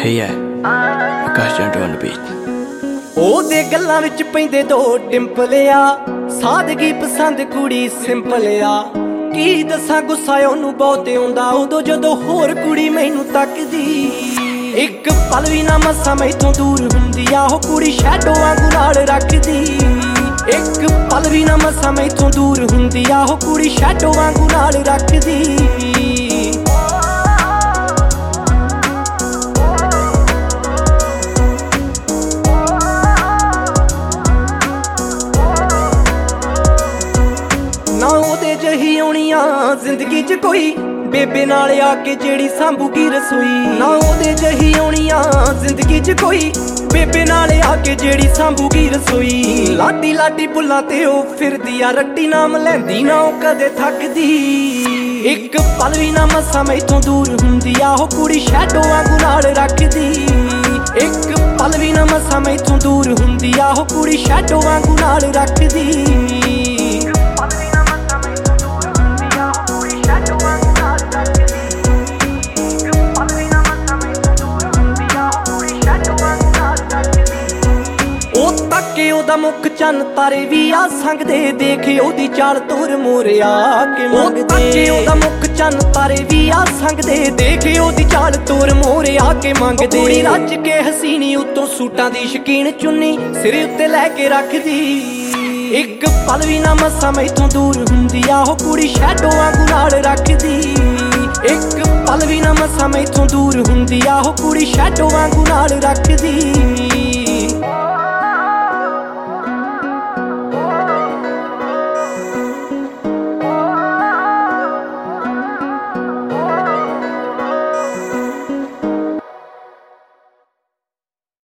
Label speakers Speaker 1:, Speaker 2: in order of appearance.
Speaker 1: Hey yeah, Akash Junto on the beat.
Speaker 2: ਉਹਦੇ ਗੱਲਾਂ ਵਿੱਚ ਪੈਂਦੇ ਦੋ ਟਿੰਪਲ ਆ, ਸਾਦਗੀ ਪਸੰਦ ਕੁੜੀ ਸਿੰਪਲ ਆ। ਕੀ ਦੱਸਾਂ ਗੁੱਸਾ ਉਹਨੂੰ ਬਹੁਤ ਆਉਂਦਾ ਉਦੋਂ ਜਦੋਂ ਹੋਰ ਕੁੜੀ ਮੈਨੂੰ ਤੱਕਦੀ। ਇੱਕ ਪਲ ਵੀ ਨਾ ਮਸਾਂ ਮੈਥੋਂ ਦੂਰ ਹੁੰਦੀ ਆ ਉਹ ਕੁੜੀ ਸ਼ੈਡੋ ਵਾਂਗੂ ਨਾਲ ਰੱਖਦੀ। ਇੱਕ ਪਲ ਵੀ ਨਾ ਮਸਾਂ ਮੈਥੋਂ ਦੂਰ ਹੁੰਦੀ ਆ ਉਹ ਕੁੜੀ ਸ਼ੈਡੋ ਵਾਂਗੂ ਨਾਲ ਰੱਖਦੀ। ਨਾ ਉਹਦੇ ਜਹੀ ਆਉਣੀਆਂ ਜ਼ਿੰਦਗੀ 'ਚ ਕੋਈ ਬੇਬੇ ਨਾਲ ਆ ਕੇ ਜਿਹੜੀ ਸਾਂਭੂਗੀ ਰਸੋਈ। ਨਾ ਉਹਦੇ ਜਹੀ ਆਉਣੀਆਂ ਜ਼ਿੰਦਗੀ 'ਚ ਕੋਈ ਬੇਬੇ ਨਾਲ ਆ ਕੇ ਜਿਹੜੀ ਸਾਂਭੂਗੀ ਰਸੋਈ। ਲਾਡੀ ਲਾਡੀ ਬੁੱਲਾਂ ਤੇ ਉਹ ਫਿਰਦੀ ਆ ਰੱਟੀ, ਨਾਮ ਲੈਂਦੀ ਨਾ ਉਹ ਕਦੇ ਥੱਕਦੀ। ਇੱਕ ਪਲ ਵੀ ਨਾ ਮਸਾਂ ਮੈਥੋਂ ਦੂਰ ਹੁੰਦੀ ਆ ਉਹ ਕੁੜੀ ਸ਼ੈਡੋ ਵਾਂਗੂ ਨਾਲ ਰੱਖਦੀ। ਇੱਕ ਪਲ ਵੀ ਨਾ ਮਸਾਂ ਮੈਥੋਂ ਦੂਰ ਹੁੰਦੀ ਆ ਉਹ ਕੁੜੀ ਸ਼ੈਡੋ ਵਾਂਗੂ ਨਾਲ ਰੱਖਦੀ। ਉਹਦਾ ਮੁੱਖ ਚੰਨ ਤਾਰੇ ਵੀ ਆ ਸੰਗਦੇ, ਦੇਖ ਉਹਦੀ ਚਾਲ ਤੁਰ ਮੋਰਿਆ ਕੇ ਮੰਗਦੇ। ਉਹਦਾ ਮੁੱਖ ਚੰਨ ਤਾਰੇ ਵੀ ਆ ਸੰਗਦੇ, ਦੇਖ ਉਹਦੀ ਚਾਲ ਤੁਰ ਮੋਰਿਆ ਕੇ ਮੰਗਦੇ। ਕੁੜੀ ਰੱਜ ਕੇ ਹਸੀਨੀ ਉੱਤੋਂ ਸੂਟਾਂ ਦੀ ਸ਼ਕੀਨ ਚੁੰਨੀ ਸਿਰ ਉੱਤੇ ਲੈ ਕੇ ਰੱਖਦੀ। ਇੱਕ ਪਲ ਵੀ ਨਾ ਮਸਾਂ ਮੈਥੋਂ ਦੂਰ ਹੁੰਦੀ ਆ ਉਹ ਕੁੜੀ ਸ਼ੈਡੋ ਵਾਂਗੂ ਨਾਲ ਰੱਖਦੀ। ਇੱਕ ਪਲ ਵੀ ਨਾ ਮਸਾਂ ਮੈਥੋਂ ਦੂਰ ਹੁੰਦੀ ਆ ਉਹ ਕੁੜੀ ਸ਼ੈਡੋ ਵਾਂਗੂ ਨਾਲ ਰੱਖਦੀ।